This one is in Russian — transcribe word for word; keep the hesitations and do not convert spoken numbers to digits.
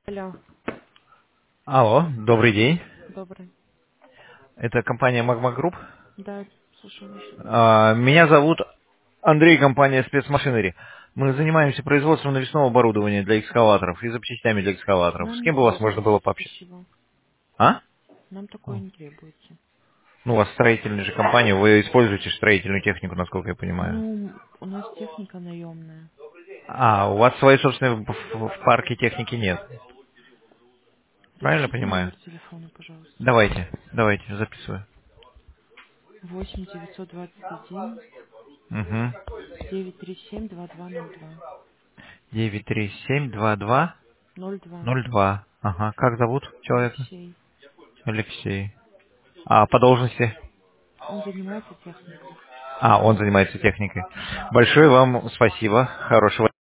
Алло, Алло, добрый день. добрый. Это компания Magma Group. Да, слушаю вас. А, Меня зовут Андрей, компания спецмашинери. Мы занимаемся производством навесного оборудования для экскаваторов и запчастями для экскаваторов. С Нам не кем бы у вас можно требуется, было пообщаться? спасибо. А? Нам такое не требуется. Ну, у вас строительная же компания, вы используете строительную технику, насколько я понимаю. Ну, у нас техника наемная. А, у вас своей собственной в, в- в парке техники нет. Правильно Запишите понимаю? номер телефона, пожалуйста. Давайте, давайте, записываю. Восемь девятьсот двадцать один Угу. девять три семь два два ноль два. девять три семь два два Ноль два. ноль два. Ага. Как зовут человека? Алексей. Алексей. А по должности? Он занимается техникой. А, он занимается техникой. Мгм. Большое вам спасибо. Хорошего